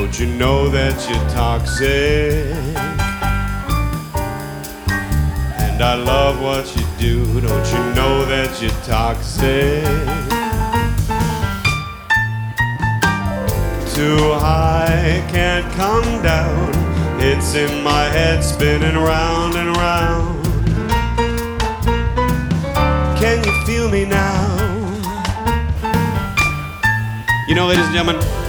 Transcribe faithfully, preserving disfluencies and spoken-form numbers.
Don't you know that you're toxic? And I love what you do. Don't you know that you're toxic? Too high, can't come down. It's in my head spinning round and round. Can you feel me now? You know, ladies and gentlemen,